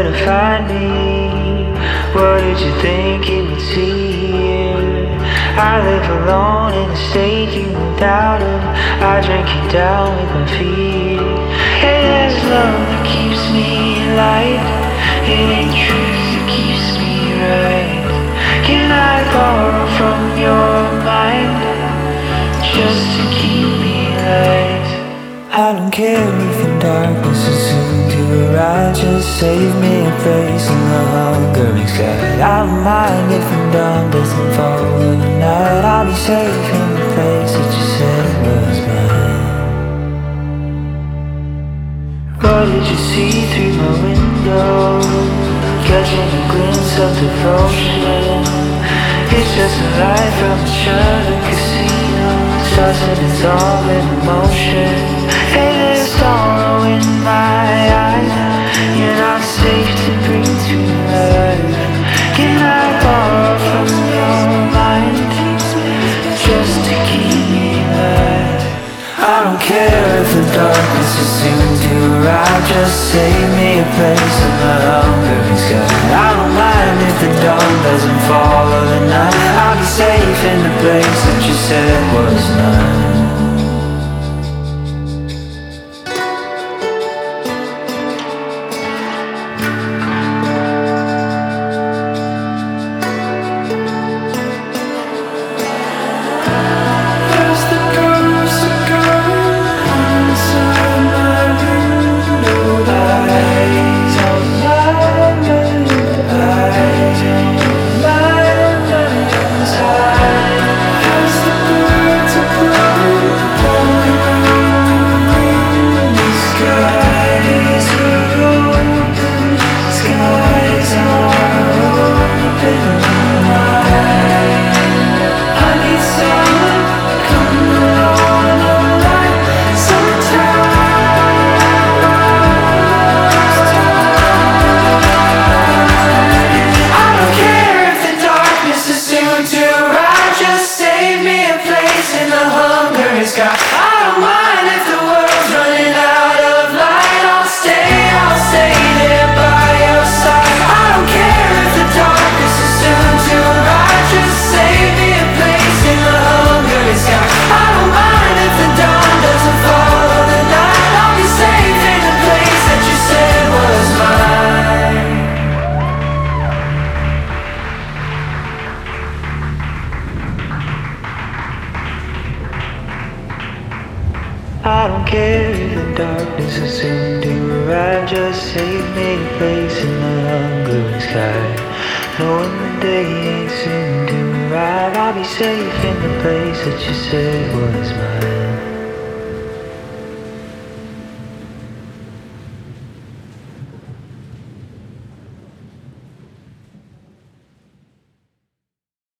where to find me. What did you think you would see here? I live alone in the state you moved out of. I drink you down with my feet. Hey, there's love that keeps me light. It ain't truth that keeps me right. Can I borrow from your mind just to keep me light? I don't care if the darkness is soon to arrive. Just save me a place in the hungering sky. I don't mind if the dawn doesn't fall in the night. I'll be safe in the place that you said was mine. What did you see through my window? Catching a glimpse of devotion. It's just a light from a chartered casino. Stars that dissolve in emotion. Hey, there's sorrow in my eyes. You're not safe to bring to life. Can I borrow from your mind just to keep me alive? I don't care if the darkness is soon to arrive. Just save me a place in the hungering sky. I don't mind if the dawn doesn't fall of the night. I'll be safe in the place that you said was mine. I don't care if the darkness is soon to arrive. Just save me a place in the hungering sky. Knowing the day ain't soon to arrive. I'll be safe in the place that you said was mine.